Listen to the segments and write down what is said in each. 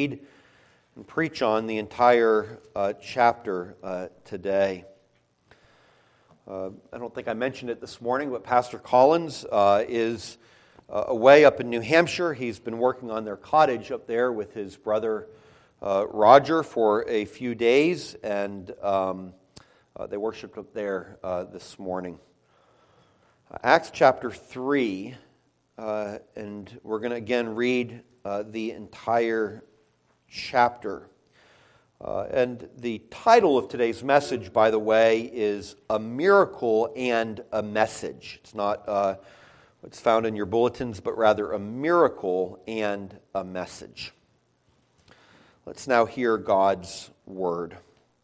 read and preach on the entire chapter today. I don't think I mentioned it this morning, but Pastor Collins is away up in New Hampshire. He's been working on their cottage up there with his brother Roger for a few days, and they worshiped up there this morning. Acts chapter 3, and we're going to again read the entire chapter. And the title of today's message, by the way, is A Miracle and a Message. It's not what's found in your bulletins, but rather A Miracle and a Message. Let's now hear God's Word.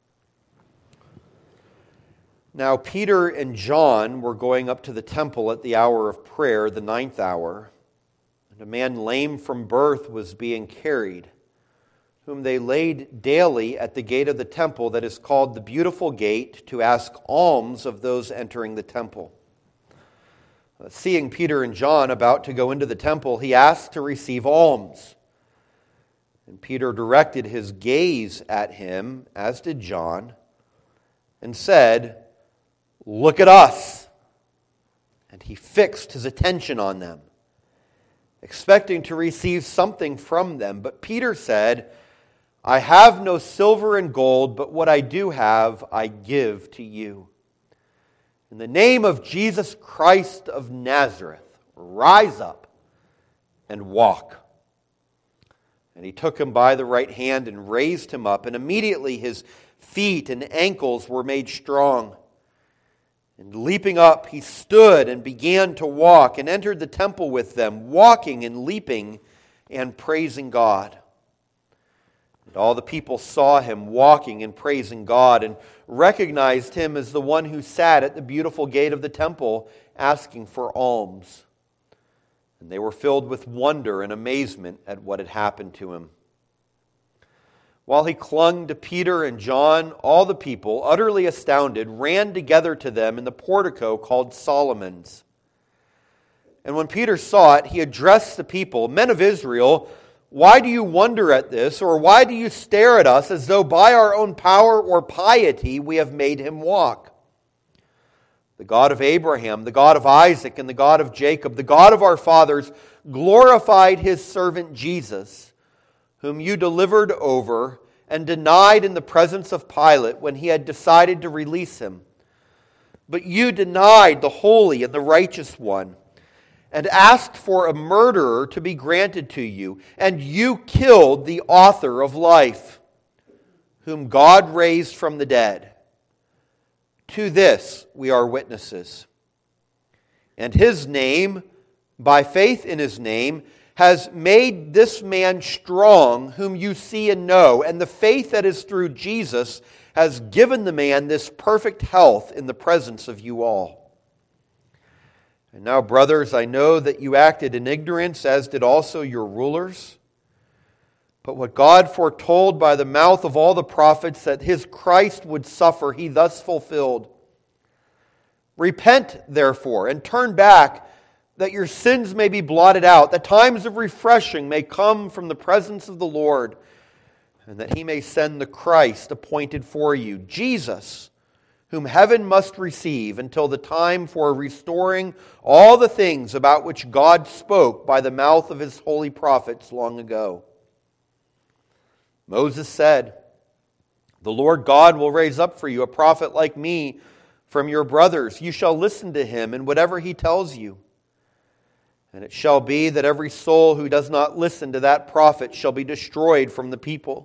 Now Peter and John were going up to the temple at the hour of prayer, the 9th hour, and a man lame from birth was being carried, whom they laid daily at the gate of the temple that is called the Beautiful Gate, to ask alms of those entering the temple. Seeing Peter and John about to go into the temple, he asked to receive alms. And Peter directed his gaze at him, as did John, and said, "Look at us." And he fixed his attention on them, expecting to receive something from them. But Peter said, "I have no silver and gold, but what I do have I give to you. In the name of Jesus Christ of Nazareth, rise up and walk." And he took him by the right hand and raised him up, and immediately his feet and ankles were made strong. And leaping up, he stood and began to walk, and entered the temple with them, walking and leaping and praising God. And all the people saw him walking and praising God, and recognized him as the one who sat at the beautiful gate of the temple, asking for alms. And they were filled with wonder and amazement at what had happened to him. While he clung to Peter and John, all the people, utterly astounded, ran together to them in the portico called Solomon's. And when Peter saw it, he addressed the people, "Men of Israel, why do you wonder at this, or why do you stare at us as though by our own power or piety we have made him walk? The God of Abraham, the God of Isaac, and the God of Jacob, the God of our fathers, glorified his servant Jesus, whom you delivered over and denied in the presence of Pilate when he had decided to release him. But you denied the holy and the righteous one, and asked for a murderer to be granted to you, and you killed the author of life, whom God raised from the dead. To this we are witnesses. And his name, by faith in his name, has made this man strong, whom you see and know, and the faith that is through Jesus has given the man this perfect health in the presence of you all. And now, brothers, I know that you acted in ignorance, as did also your rulers. But what God foretold by the mouth of all the prophets that his Christ would suffer, he thus fulfilled. Repent, therefore, and turn back, that your sins may be blotted out, that times of refreshing may come from the presence of the Lord, and that he may send the Christ appointed for you, Jesus, whom heaven must receive until the time for restoring all the things about which God spoke by the mouth of his holy prophets long ago. Moses said, "The Lord God will raise up for you a prophet like me from your brothers. You shall listen to him in whatever he tells you. And it shall be that every soul who does not listen to that prophet shall be destroyed from the people.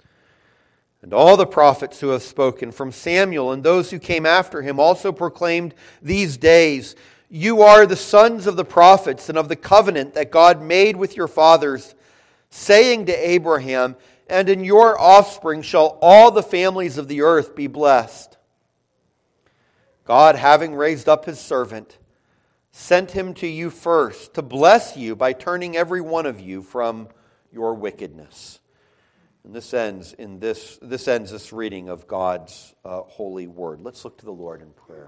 And all the prophets who have spoken, from Samuel and those who came after him, also proclaimed these days, you are the sons of the prophets and of the covenant that God made with your fathers, saying to Abraham, and in your offspring shall all the families of the earth be blessed. God, having raised up his servant, sent him to you first to bless you by turning every one of you from your wickedness." And this ends this reading of God's holy word. Let's look to the Lord in prayer.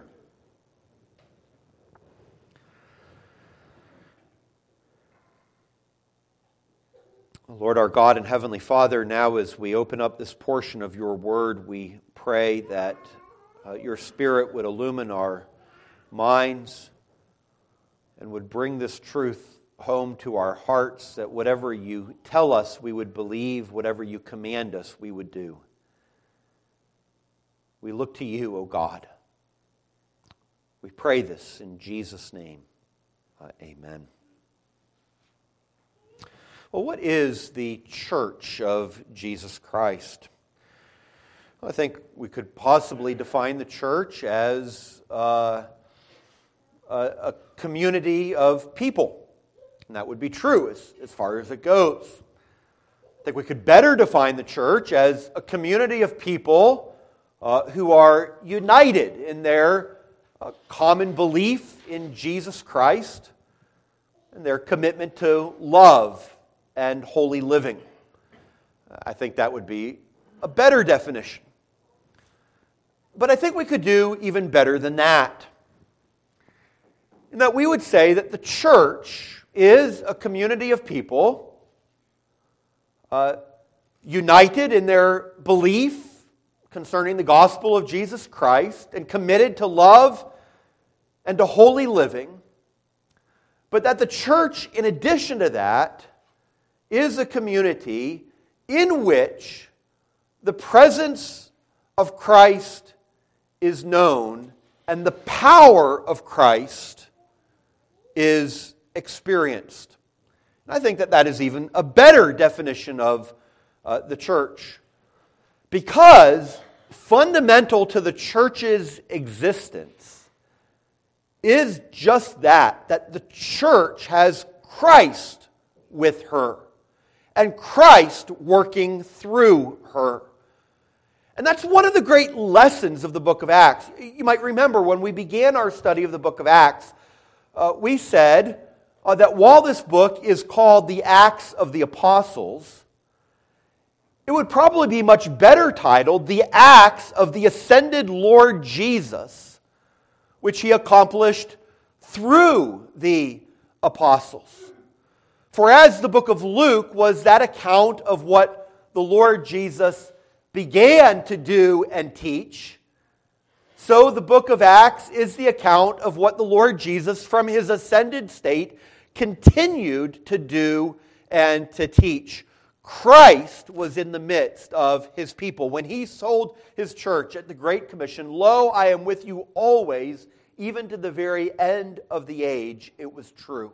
Lord, our God and Heavenly Father, now as we open up this portion of your word, we pray that your Spirit would illumine our minds and would bring this truth home to our hearts, that whatever you tell us we would believe, whatever you command us we would do. We look to you, O God. We pray this in Jesus' name. Amen. Well, what is the Church of Jesus Christ? Well, I think we could possibly define the church as a community of people. And that would be true as far as it goes. I think we could better define the church as a community of people who are united in their common belief in Jesus Christ and their commitment to love and holy living. I think that would be a better definition. But I think we could do even better than that. In that we would say that the church is a community of people united in their belief concerning the gospel of Jesus Christ and committed to love and to holy living. But that the church, in addition to that, is a community in which the presence of Christ is known and the power of Christ is experienced. And I think that that is even a better definition of the church. Because fundamental to the church's existence is just that the church has Christ with her. And Christ working through her. And that's one of the great lessons of the book of Acts. You might remember when we began our study of the book of Acts, we said that while this book is called the Acts of the Apostles, it would probably be much better titled the Acts of the Ascended Lord Jesus, which he accomplished through the apostles. For as the book of Luke was that account of what the Lord Jesus began to do and teach, so the book of Acts is the account of what the Lord Jesus from his ascended state continued to do and to teach. Christ was in the midst of his people. When he told his church at the Great Commission, "Lo, I am with you always, even to the very end of the age," it was true.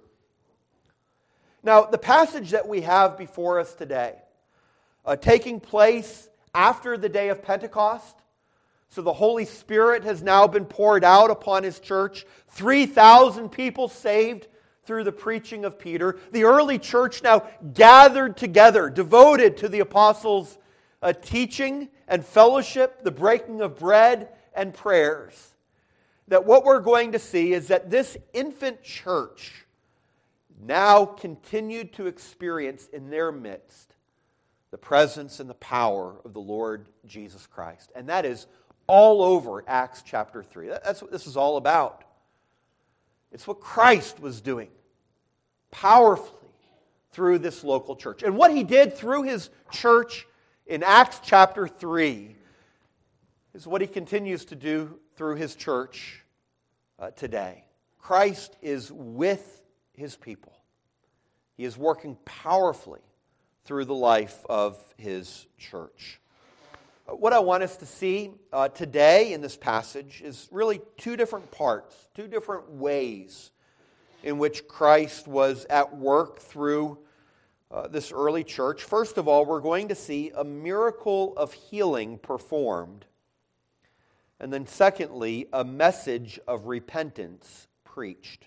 Now, the passage that we have before us today, taking place after the day of Pentecost, so the Holy Spirit has now been poured out upon his church, 3,000 people saved through the preaching of Peter. The early church now gathered together, devoted to the apostles' teaching and fellowship, the breaking of bread and prayers. That what we're going to see is that this infant church now continued to experience in their midst the presence and the power of the Lord Jesus Christ. And that is all over Acts chapter 3. That's what this is all about. It's what Christ was doing powerfully through this local church. And what he did through his church in Acts chapter 3 is what he continues to do through his church today. Christ is with his people. He is working powerfully through the life of his church. What I want us to see today in this passage is really two different parts, two different ways in which Christ was at work through this early church. First of all, we're going to see a miracle of healing performed. And then secondly, a message of repentance preached.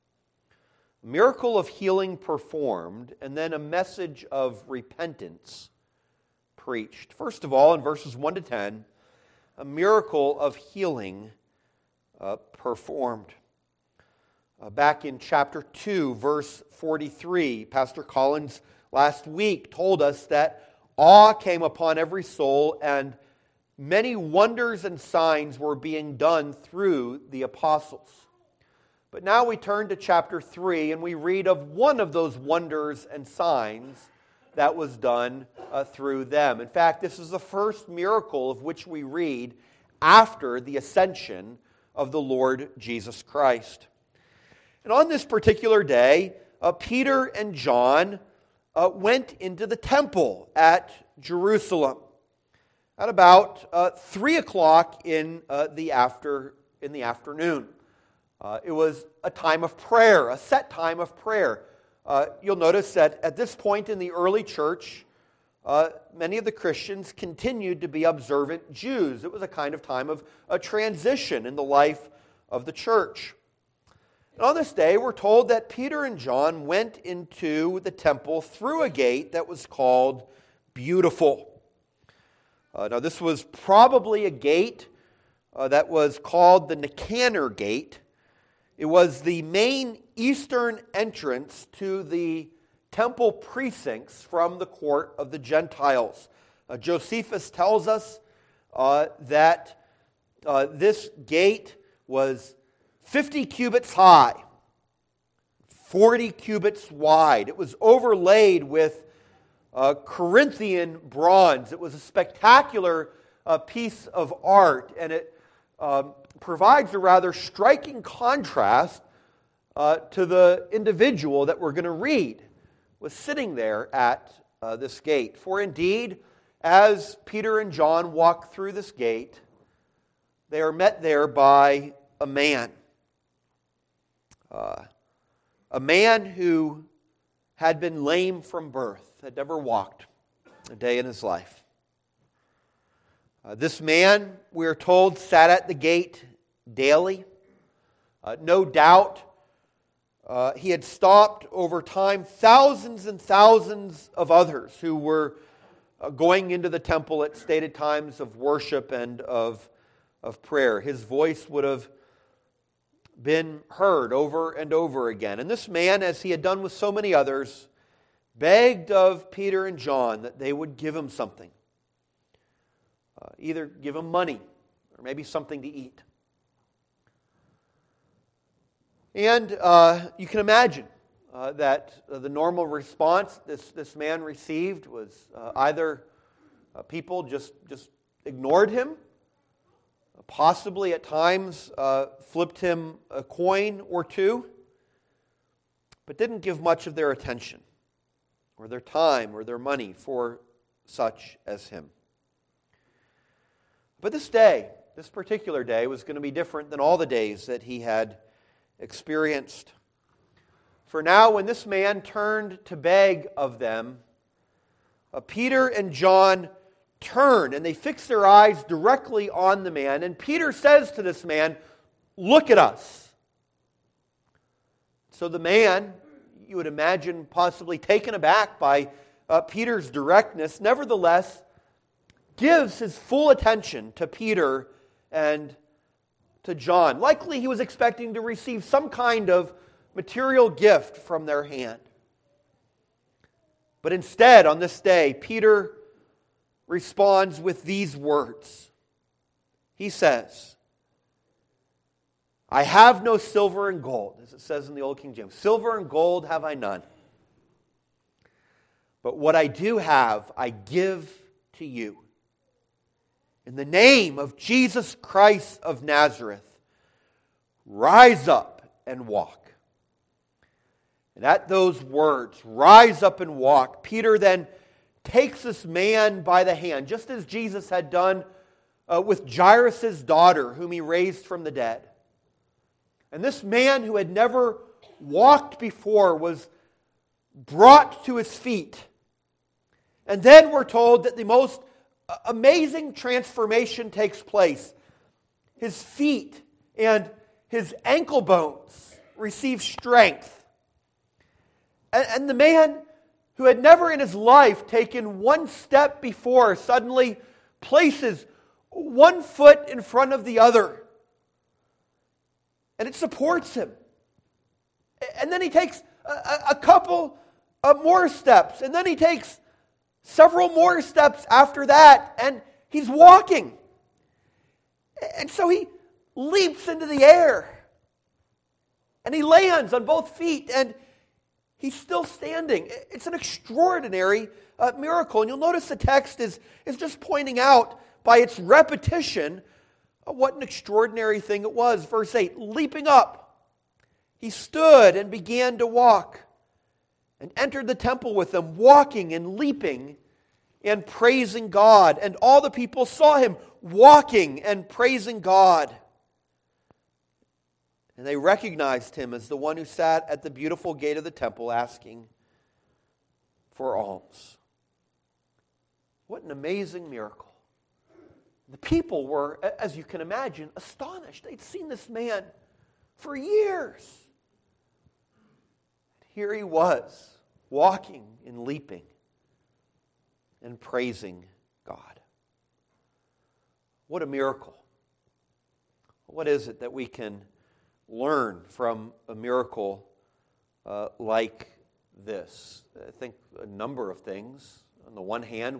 Miracle of healing performed, and then a message of repentance preached. First of all, in verses 1 to 10, a miracle of healing performed. Back in chapter 2, verse 43, Pastor Collins last week told us that awe came upon every soul and many wonders and signs were being done through the apostles. But now we turn to chapter 3 and we read of one of those wonders and signs that was done through them. In fact, this is the first miracle of which we read after the ascension of the Lord Jesus Christ. And on this particular day, Peter and John went into the temple at Jerusalem at about 3 o'clock in the afternoon. It was a time of prayer, a set time of prayer. You'll notice that at this point in the early church, many of the Christians continued to be observant Jews. It was a kind of time of a transition in the life of the church. And on this day, we're told that Peter and John went into the temple through a gate that was called Beautiful. Now, this was probably a gate that was called the Nicanor Gate. It was the main eastern entrance to the temple precincts from the court of the Gentiles. Josephus tells us that this gate was 50 cubits high, 40 cubits wide. It was overlaid with Corinthian bronze. It was a spectacular piece of art, and it provides a rather striking contrast to the individual that we're going to read was sitting there at this gate. For indeed, as Peter and John walk through this gate, they are met there by a man. A man who had been lame from birth, had never walked a day in his life. This man, we are told, sat at the gate daily. No doubt, he had stopped over time thousands and thousands of others who were going into the temple at stated times of worship and of prayer. His voice would have been heard over and over again. And this man, as he had done with so many others, begged of Peter and John that they would give him something. Either give him money or maybe something to eat. And you can imagine that the normal response this man received was either people just ignored him, possibly at times flipped him a coin or two, but didn't give much of their attention or their time or their money for such as him. But this day, this particular day, was going to be different than all the days that he had experienced. For now, when this man turned to beg of them, Peter and John turn and they fix their eyes directly on the man. And Peter says to this man, "Look at us." So the man, you would imagine possibly taken aback by Peter's directness, nevertheless gives his full attention to Peter and to John. Likely he was expecting to receive some kind of material gift from their hand. But instead, on this day, Peter responds with these words. He says, "I have no silver and gold," as it says in the Old King James. "Silver and gold have I none. But what I do have, I give to you. In the name of Jesus Christ of Nazareth, rise up and walk." And at those words, "rise up and walk," Peter then takes this man by the hand, just as Jesus had done with Jairus' daughter, whom he raised from the dead. And this man who had never walked before was brought to his feet. And then we're told that the most amazing transformation takes place. His feet and his ankle bones receive strength. And the man who had never in his life taken one step before suddenly places one foot in front of the other. And it supports him. And then he takes a couple of more steps. And then he takes several more steps after that. And he's walking. And so he leaps into the air. And he lands on both feet. And he's still standing. It's an extraordinary miracle. And you'll notice the text is just pointing out by its repetition what an extraordinary thing it was. Verse 8, leaping up, he stood and began to walk and entered the temple with them, walking and leaping and praising God. And all the people saw him walking and praising God. And they recognized him as the one who sat at the beautiful gate of the temple asking for alms. What an amazing miracle. The people were, as you can imagine, astonished. They'd seen this man for years. Here he was, walking and leaping and praising God. What a miracle. What is it that we can learn from a miracle like this? I think a number of things. On the one hand,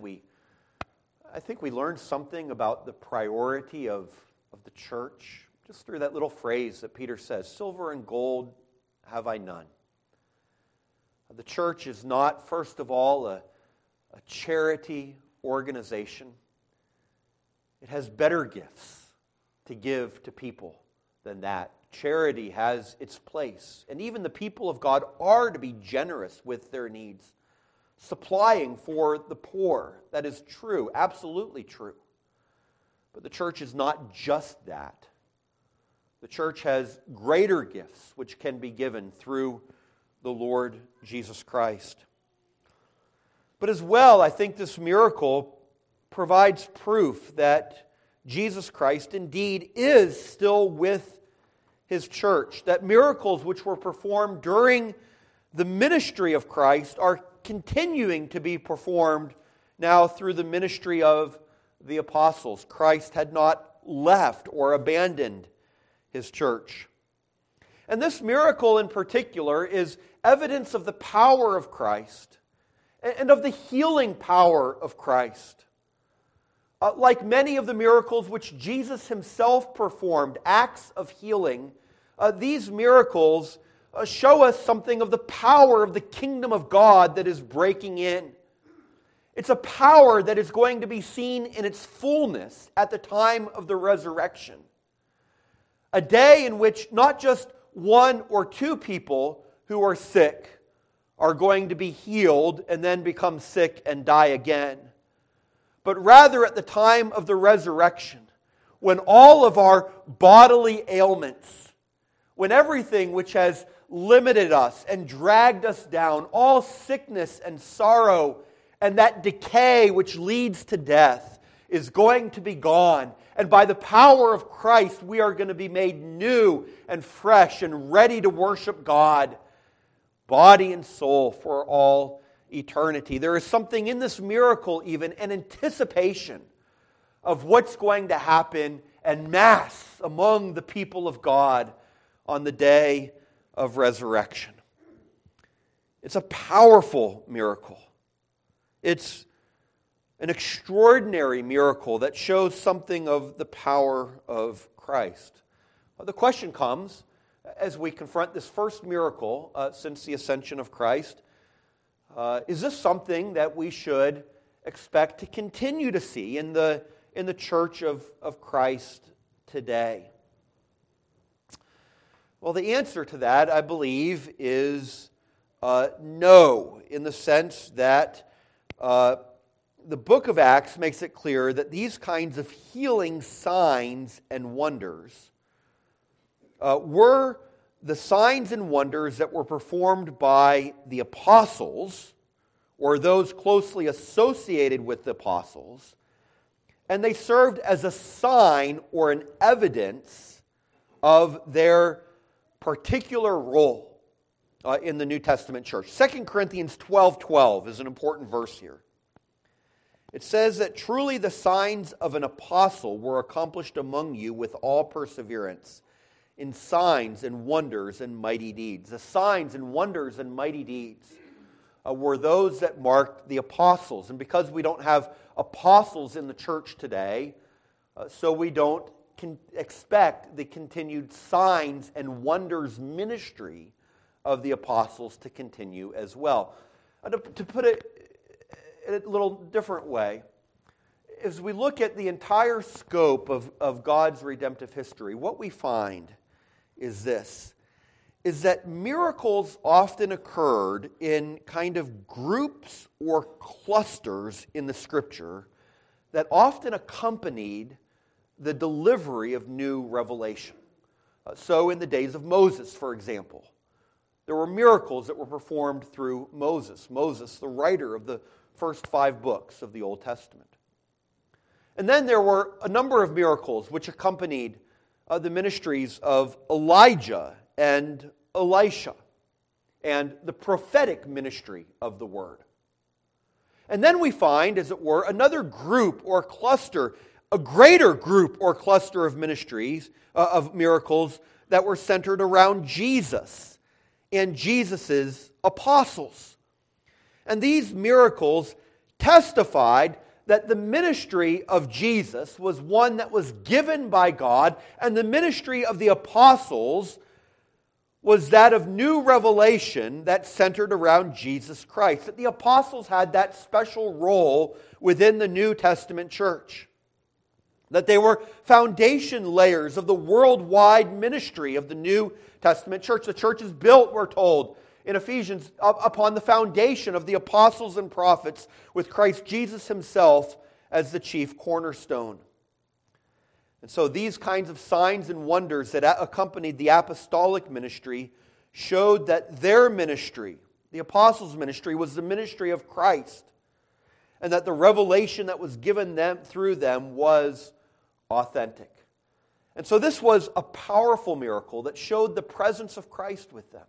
I think we learned something about the priority of the church just through that little phrase that Peter says, silver and gold have I none. The church is not, first of all, a charity organization. It has better gifts to give to people than that. Charity has its place. And even the people of God are to be generous with their needs, supplying for the poor. That is true, absolutely true. But the church is not just that. The church has greater gifts which can be given through the Lord Jesus Christ. But as well, I think this miracle provides proof that Jesus Christ indeed is still with His church. That miracles which were performed during the ministry of Christ are continuing to be performed now through the ministry of the apostles. Christ had not left or abandoned His church. And this miracle in particular is evidence of the power of Christ and of the healing power of Christ. Like many of the miracles which Jesus Himself performed, acts of healing, these miracles show us something of the power of the kingdom of God that is breaking in. It's a power that is going to be seen in its fullness at the time of the resurrection. A day in which not just one or two people who are sick are going to be healed and then become sick and die again, but rather at the time of the resurrection, when all of our bodily ailments, when everything which has limited us and dragged us down, all sickness and sorrow and that decay which leads to death is going to be gone. And by the power of Christ, we are going to be made new and fresh and ready to worship God, body and soul, for all eternity. There is something in this miracle, even an anticipation of what's going to happen en masse among the people of God on the day of resurrection. It's a powerful miracle. It's an extraordinary miracle that shows something of the power of Christ. The question comes, as we confront this first miracle since the ascension of Christ, is this something that we should expect to continue to see in the church of Christ today? Well, the answer to that, I believe, is no, in the sense that the book of Acts makes it clear that these kinds of healing signs and wonders were the signs and wonders that were performed by the apostles, or those closely associated with the apostles, and they served as a sign or an evidence of their particular role in the New Testament church. 2 Corinthians 12:12 is an important verse here. It says that truly the signs of an apostle were accomplished among you with all perseverance, in signs and wonders and mighty deeds. The signs and wonders and mighty deeds were those that marked the apostles. And because we don't have apostles in the church today, so we don't expect the continued signs and wonders ministry of the apostles to continue as well. To put it in a little different way. As we look at the entire scope of God's redemptive history, what we find is this, is that miracles often occurred in kind of groups or clusters in the Scripture that often accompanied the delivery of new revelation. So in the days of Moses, for example, there were miracles that were performed through Moses. Moses, the writer of the first 5 books of the Old Testament. And then there were a number of miracles which accompanied the ministries of Elijah and Elisha and the prophetic ministry of the Word. And then we find, as it were, another group or cluster, a greater group or cluster of ministries, of miracles that were centered around Jesus and Jesus' apostles. And these miracles testified that the ministry of Jesus was one that was given by God, and the ministry of the apostles was that of new revelation that centered around Jesus Christ. That the apostles had that special role within the New Testament church. That they were foundation layers of the worldwide ministry of the New Testament church. The church is built, we're told, in Ephesians, upon the foundation of the apostles and prophets, with Christ Jesus himself as the chief cornerstone. And so these kinds of signs and wonders that accompanied the apostolic ministry showed that their ministry, the apostles' ministry, was the ministry of Christ, and that the revelation that was given them through them was authentic. And so this was a powerful miracle that showed the presence of Christ with them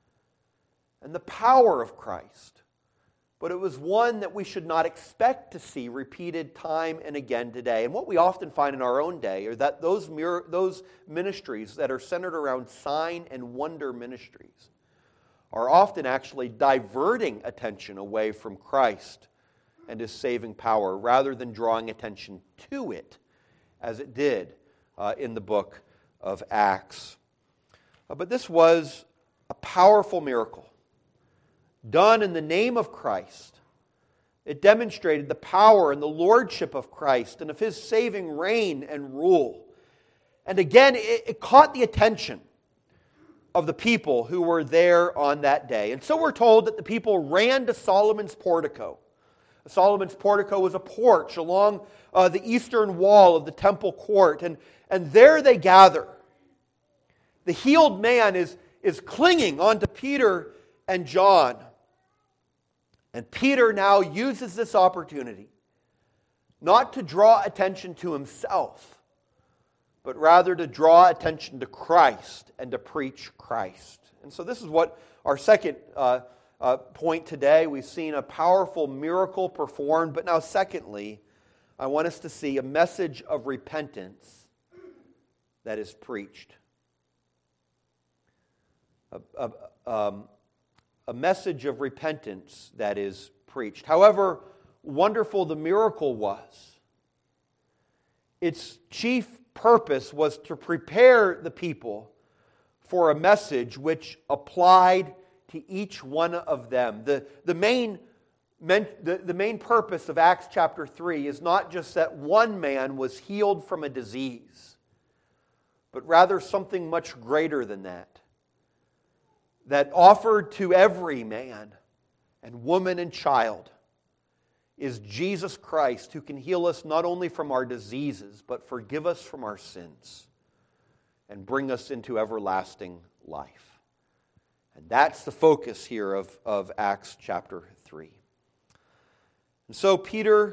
and the power of Christ. But it was one that we should not expect to see repeated time and again today. And what we often find in our own day are that those ministries that are centered around sign and wonder ministries are often actually diverting attention away from Christ and His saving power rather than drawing attention to it, as it did in the book of Acts. But this was a powerful miracle done in the name of Christ. It demonstrated the power and the lordship of Christ and of His saving reign and rule. And again, it caught the attention of the people who were there on that day. And so we're told that the people ran to Solomon's portico. Solomon's portico was a porch along the eastern wall of the temple court. And there they gather. The healed man is clinging onto Peter and John. And Peter now uses this opportunity not to draw attention to himself, but rather to draw attention to Christ and to preach Christ. And so this is what our second point today. We've seen a powerful miracle performed, but now secondly, I want us to see a message of repentance that is preached. A message of repentance that is preached. However wonderful the miracle was, its chief purpose was to prepare the people for a message which applied to each one of them. The main purpose of Acts chapter 3 is not just that one man was healed from a disease, but rather something much greater than that. That offered to every man and woman and child is Jesus Christ, who can heal us not only from our diseases, but forgive us from our sins and bring us into everlasting life. And that's the focus here of Acts chapter 3. And so Peter,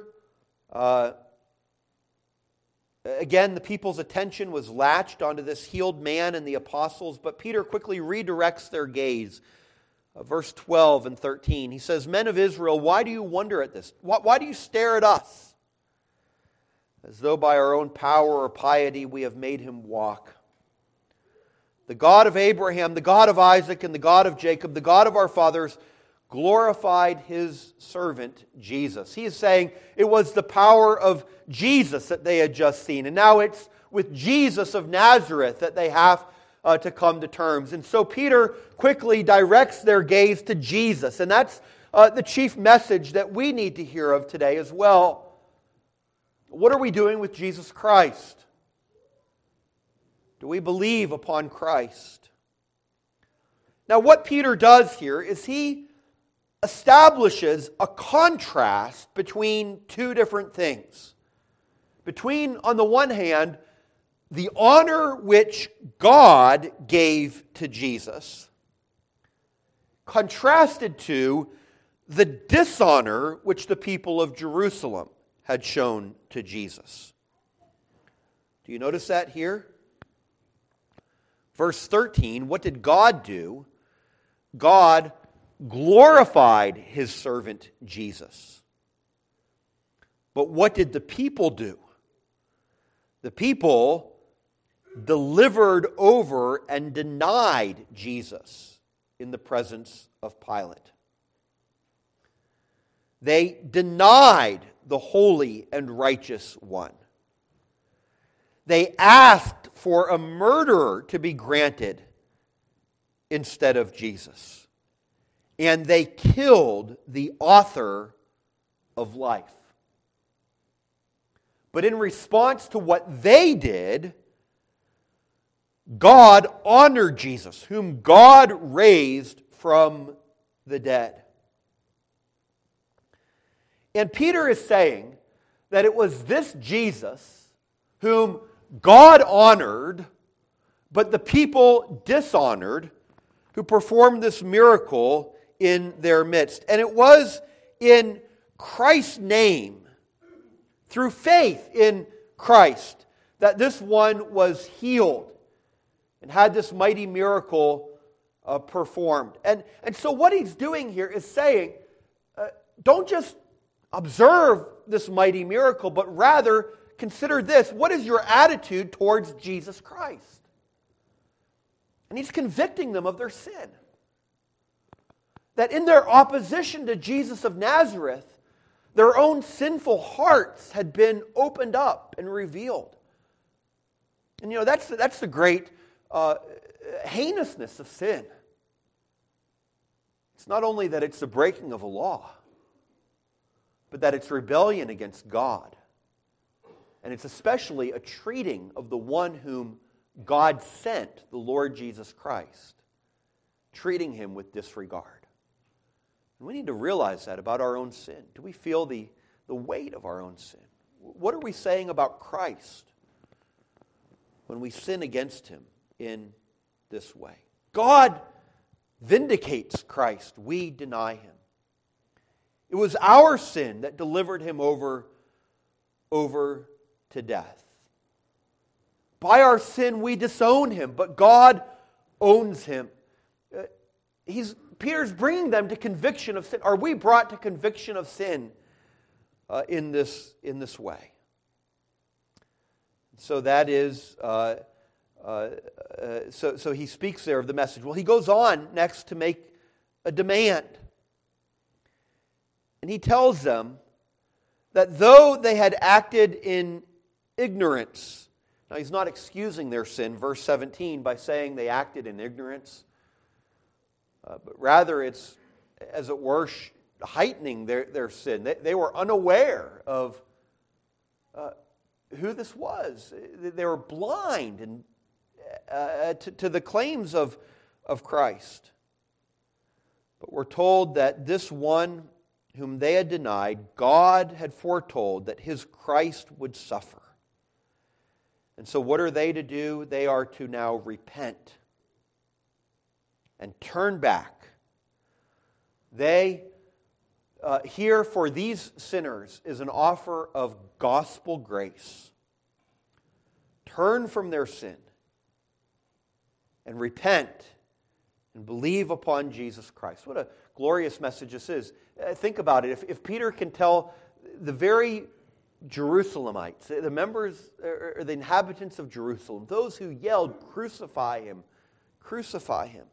again, the people's attention was latched onto this healed man and the apostles, but Peter quickly redirects their gaze. Verse 12 and 13, he says, "Men of Israel, why do you wonder at this? Why do you stare at us? As though by our own power or piety we have made him walk. The God of Abraham, the God of Isaac, and the God of Jacob, the God of our fathers, glorified His servant Jesus." He is saying it was the power of Jesus that they had just seen. And now it's with Jesus of Nazareth that they have to come to terms. And so Peter quickly directs their gaze to Jesus. And that's the chief message that we need to hear of today as well. What are we doing with Jesus Christ? Do we believe upon Christ? Now, what Peter does here is he establishes a contrast between two different things. Between, on the one hand, the honor which God gave to Jesus, contrasted to the dishonor which the people of Jerusalem had shown to Jesus. Do you notice that here? Verse 13, what did God do? God glorified His servant Jesus. But what did the people do? The people delivered over and denied Jesus in the presence of Pilate. They denied the holy and righteous one. They asked for a murderer to be granted instead of Jesus. And they killed the author of life. But in response to what they did, God honored Jesus, whom God raised from the dead. And Peter is saying that it was this Jesus whom God honored, but the people dishonored, who performed this miracle in their midst. And it was in Christ's name, through faith in Christ, that this one was healed and had this mighty miracle performed. And so what he's doing here is saying, don't just observe this mighty miracle, but rather consider this. What is your attitude towards Jesus Christ? And he's convicting them of their sin. That in their opposition to Jesus of Nazareth, their own sinful hearts had been opened up and revealed. And you know, that's the great heinousness of sin. It's not only that it's the breaking of a law, but that it's rebellion against God. And it's especially a treating of the one whom God sent, the Lord Jesus Christ, treating him with disregard. And we need to realize that about our own sin. Do we feel the weight of our own sin? What are we saying about Christ when we sin against him in this way? God vindicates Christ. We deny him. It was our sin that delivered him over to death. By our sin we disown him, but God owns him. Peter's bringing them to conviction of sin. Are we brought to conviction of sin in this way? So that is, so he speaks there of the message. Well, he goes on next to make a demand. And he tells them that though they had acted in ignorance, now he's not excusing their sin, verse 17, by saying they acted in ignorance. But rather it's, as it were, heightening their sin. They were unaware of who this was. They were blind and to the claims of Christ. But we're told that this one whom they had denied, God had foretold that his Christ would suffer. And so what are they to do? They are to now repent and turn back. They, here for these sinners, is an offer of gospel grace. Turn from their sin and repent and believe upon Jesus Christ. What a glorious message this is. Think about it. If Peter can tell the very Jerusalemites, the members or the inhabitants of Jerusalem, those who yelled, "Crucify him, crucify him,"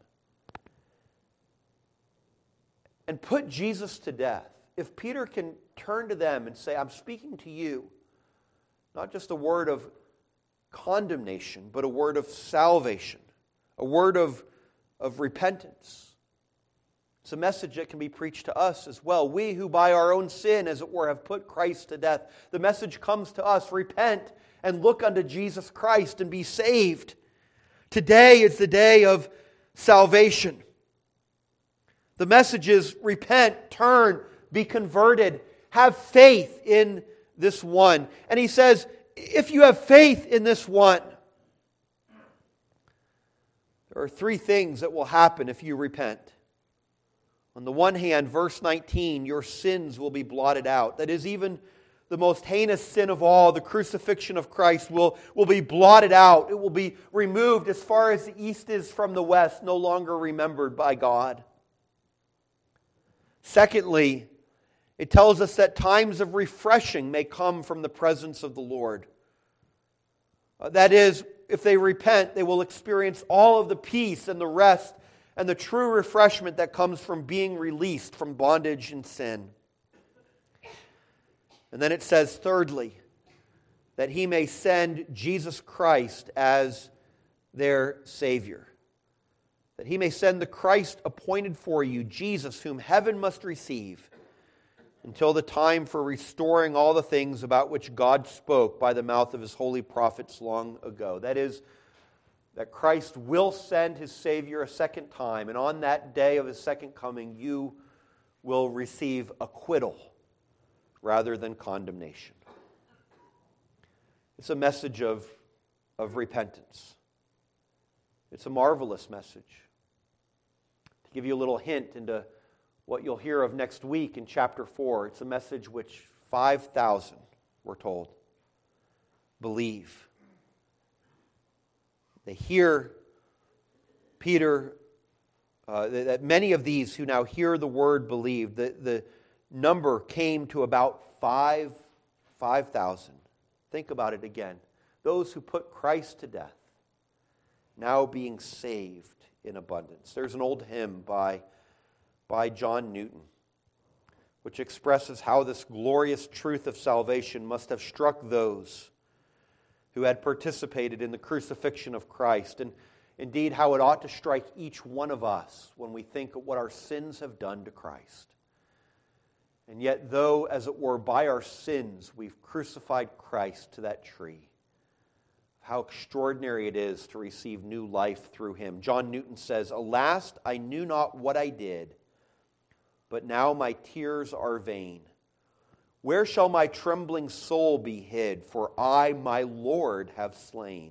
and put Jesus to death, if Peter can turn to them and say, "I'm speaking to you," not just a word of condemnation, but a word of salvation, a word of repentance, It's a message that can be preached to us as well. We who by our own sin, as it were, have put Christ to death. The message comes to us, repent and look unto Jesus Christ and be saved. Today is the day of salvation. The message is repent, turn, be converted, have faith in this one. And he says, if you have faith in this one, there are three things that will happen if you repent. On the one hand, verse 19, your sins will be blotted out. That is, even the most heinous sin of all, the crucifixion of Christ, will be blotted out. It will be removed as far as the east is from the west, no longer remembered by God. Secondly, it tells us that times of refreshing may come from the presence of the Lord. That is, if they repent, they will experience all of the peace and the rest and the true refreshment that comes from being released from bondage and sin. And then it says, thirdly, that He may send Jesus Christ as their Savior. That He may send the Christ appointed for you, Jesus, whom heaven must receive, until the time for restoring all the things about which God spoke by the mouth of His holy prophets long ago. That is, that Christ will send His Savior a second time, and on that day of His second coming, you will receive acquittal rather than condemnation. It's a message of repentance. It's a marvelous message. To give you a little hint into what you'll hear of next week in chapter 4, it's a message which 5,000, we're told, believe. They hear Peter, that many of these who now hear the word believe. The number came to about 5,000. Think about it again. Those who put Christ to death, now being saved in abundance. There's an old hymn by John Newton, which expresses how this glorious truth of salvation must have struck those who had participated in the crucifixion of Christ, and indeed how it ought to strike each one of us when we think of what our sins have done to Christ. And yet, though, as it were, by our sins we've crucified Christ to that tree, how extraordinary it is to receive new life through Him. John Newton says, "Alas, I knew not what I did, but now my tears are vain. Where shall my trembling soul be hid? For I, my Lord, have slain."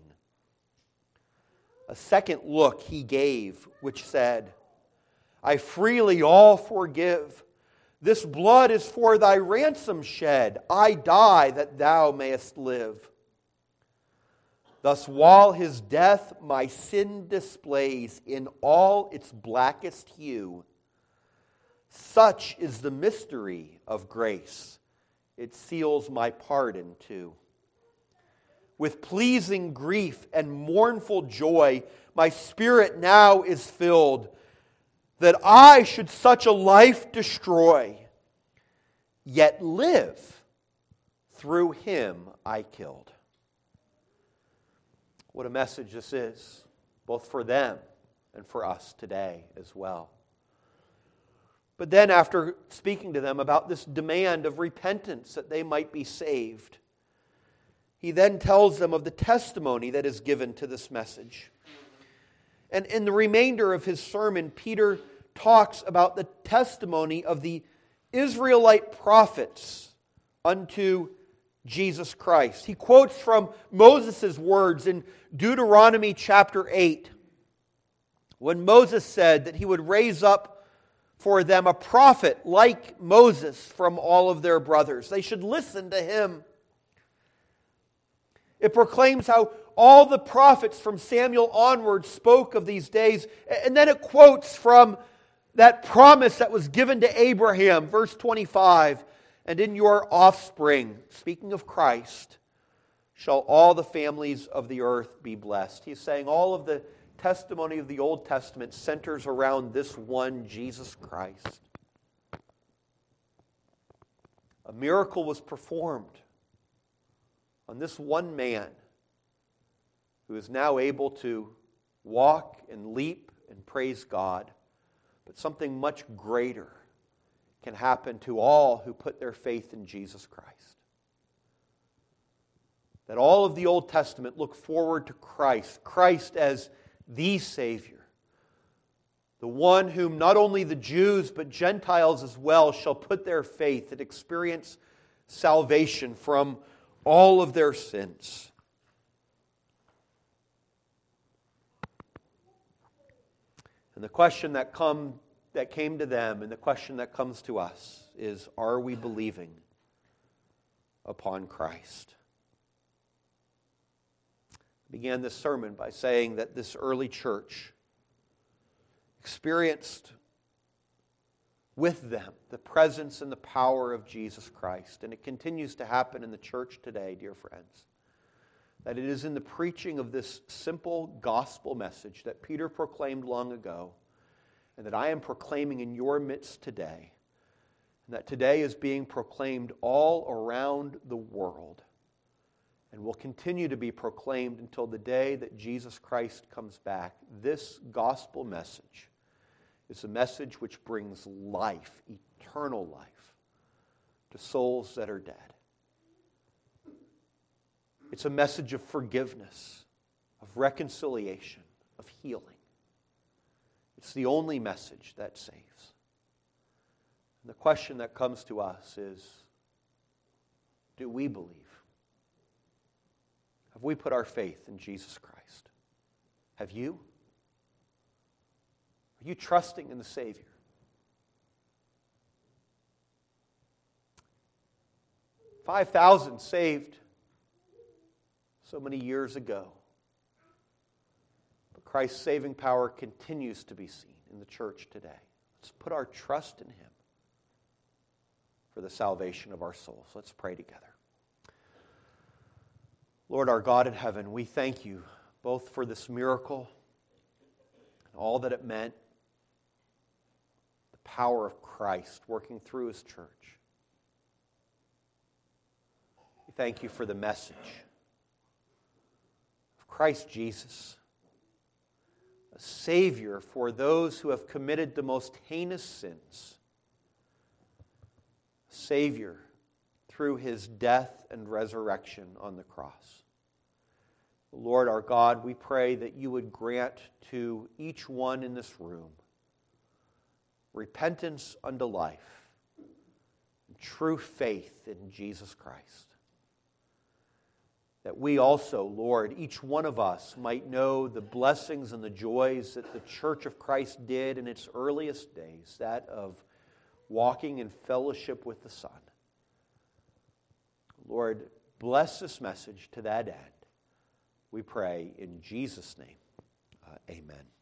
A second look He gave, which said, "I freely all forgive. This blood is for thy ransom shed. I die that thou mayest live." Thus, while His death my sin displays in all its blackest hue, such is the mystery of grace. It seals my pardon too. With pleasing grief and mournful joy, my spirit now is filled, that I should such a life destroy, yet live through Him I killed. What a message this is, both for them and for us today as well. But then, after speaking to them about this demand of repentance that they might be saved, He then tells them of the testimony that is given to this message. And in the remainder of His sermon, Peter talks about the testimony of the Israelite prophets unto Jesus Christ. He quotes from Moses' words in Deuteronomy chapter 8, when Moses said that he would raise up for them a prophet like Moses from all of their brothers. They should listen to him. It proclaims how all the prophets from Samuel onward spoke of these days. And then it quotes from that promise that was given to Abraham, verse 25, "And in your offspring," speaking of Christ, "shall all the families of the earth be blessed." He's saying all of the testimony of the Old Testament centers around this one, Jesus Christ. A miracle was performed on this one man who is now able to walk and leap and praise God but something much greater can happen to all who put their faith in Jesus Christ. That all of the Old Testament look forward to Christ, Christ as the Savior, the one whom not only the Jews but Gentiles as well shall put their faith and experience salvation from all of their sins. And the question that came to them and the question that comes to us is, are we believing upon Christ? I began this sermon by saying that this early church experienced with them the presence and the power of Jesus Christ. And it continues to happen in the church today, dear friends. That it is in the preaching of this simple gospel message that Peter proclaimed long ago, and that I am proclaiming in your midst today, and that today is being proclaimed all around the world, and will continue to be proclaimed until the day that Jesus Christ comes back. This gospel message is a message which brings life, eternal life, to souls that are dead. It's a message of forgiveness, of reconciliation, of healing. It's the only message that saves. And the question that comes to us is, do we believe? Have we put our faith in Jesus Christ? Have you? Are you trusting in the Savior? $5,000 saved so many years ago. But Christ's saving power continues to be seen in the church today. Let's put our trust in Him for the salvation of our souls. Let's pray together. Lord, our God in heaven, we thank you both for this miracle and all that it meant, the power of Christ working through His church. We thank you for the message of Christ Jesus, a Savior for those who have committed the most heinous sins, a Savior through His death and resurrection on the cross. Lord our God, we pray that you would grant to each one in this room repentance unto life and true faith in Jesus Christ. That we also, Lord, each one of us might know the blessings and the joys that the Church of Christ did in its earliest days, that of walking in fellowship with the Son. Lord, bless this message to that end. We pray in Jesus' name. Amen.